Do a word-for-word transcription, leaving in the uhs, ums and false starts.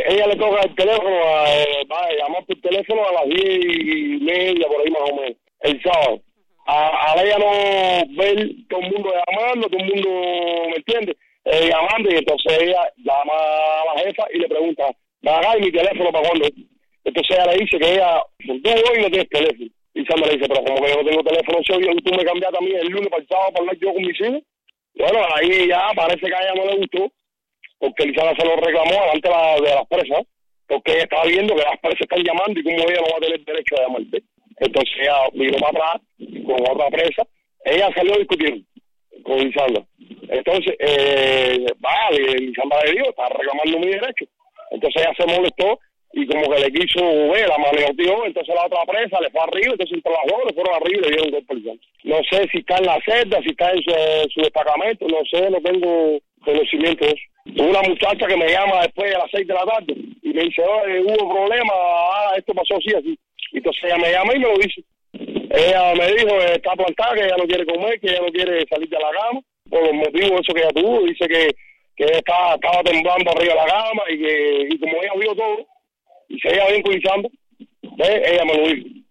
ella le toca el teléfono, a, eh, va a llamar por teléfono a las diez y media, por ahí más o menos, el sábado. A, a ella no ver todo el mundo llamando, todo el mundo, ¿me entiende? Eh, llamando, y entonces ella llama a la jefa y le pregunta, acá y mi teléfono para cuándo. Entonces ella le dice que ella, tú hoy no tienes teléfono. Y Sandra le dice, pero como que yo no tengo teléfono, soy yo, tú me cambiaste a mí el lunes para el sábado para hablar yo con mis hijos. Bueno, ahí ya parece que a ella no le gustó, porque Lisandra se lo reclamó delante de, la, de las presas, porque ella estaba viendo que las presas están llamando y como ella no va a tener derecho a llamarte. Entonces ella vino para atrás con otra presa, ella salió a discutir con Lisandra. Entonces, eh, vale, Lisandra le dijo, está reclamando mi derecho. Entonces ella se molestó y como que le quiso ver, la manoteó, entonces la otra presa le fue arriba, entonces entre las dos le fueron arriba y le dieron golpe al Lisandra. No sé si está en la celda, si está en su, su destacamento, no sé, no tengo conocimiento de eso. Una muchacha que me llama después de las seis de la tarde y me dice, oye, hubo problema, ah, esto pasó así, así. Y entonces ella me llama y me lo dice. Ella me dijo, está plantada, que ella no quiere comer, que ella no quiere salir de la cama, por los motivos eso que ella tuvo. Dice que, que ella estaba, estaba temblando arriba de la cama y que y como ella vio todo, y se veía bien cuidando, ella me lo dijo.